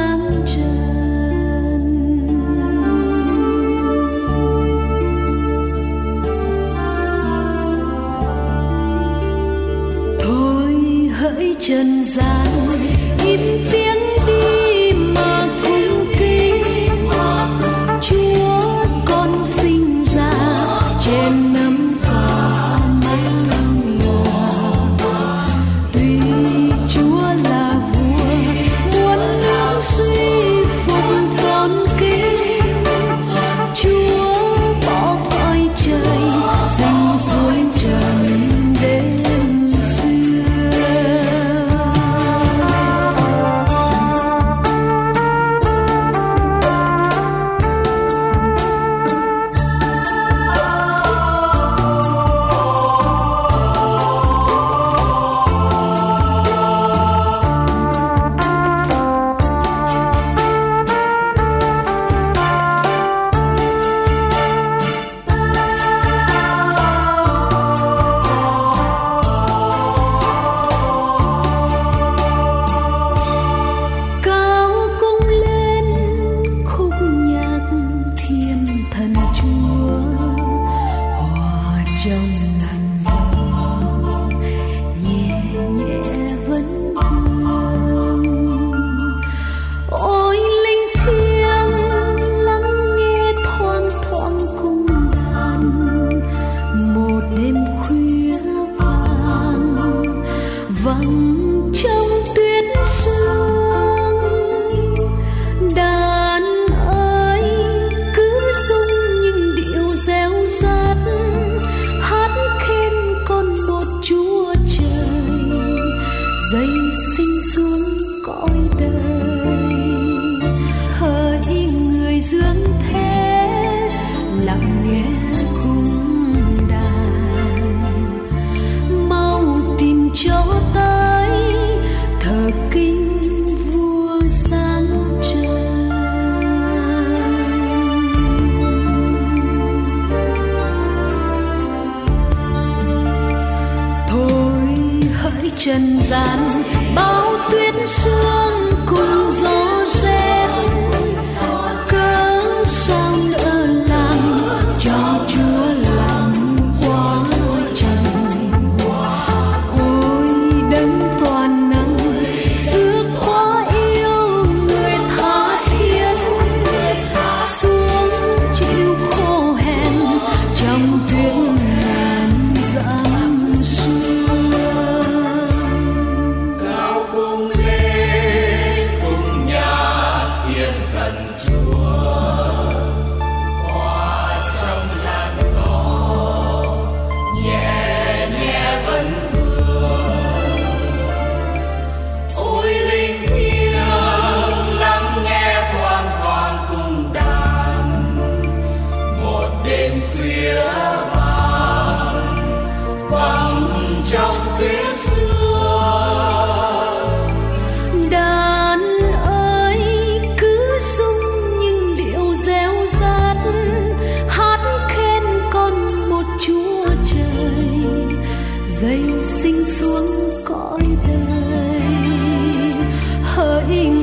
dáng trần. Thôi hỡi trần gian im tiếng đi mà cung kính Chúa con sinh ra trên nấm cỏ mang ngờ. Tuy Chúa là vua muôn nước suy phục con kính, Chúa bỏ cõi trời dành xuống trần đêm xưa. Cao cung lên khúc nhạc thiên thần Chúa, hòa trong làn gió nhẹ nhẹ vấn vương. Ôi linh thiêng lắng nghe thoang thoảng cung đàn, một đêm khuya vàng vắng trong tuyết sương. Đàn ơi cứ rung những điệu réo rắt, hát khen con một Chúa trời giây sinh xuống cõi đời. Hỡi người dưỡng thế lặng nghe cung đàn, mau tìm cho tới thờ kinh vua sáng trần. Thôi hỡi trần gian bao tuyết sương cùng gió rét, cớ sao nỡ lòng cho Chúa lòng quá trần. Ôi đấng toàn năng xưa quá yêu người tha thiết, xuống chịu khô hèn trong tuyết ngàn dặm sương. Cao cung lên cùng nhạc thiên thần Chúa, hòa trong làn gió nhẹ nhẹ vấn vương. Ôi linh thiêng lắng nghe thoang thoảng cung đàn, một đêm khuya vàng vắng trong tuyết xưa. Đàn ơi cứ rung những điệu réo rắt, hát khen con một Chúa trời giây sinh xuống cõi đời. Hỡi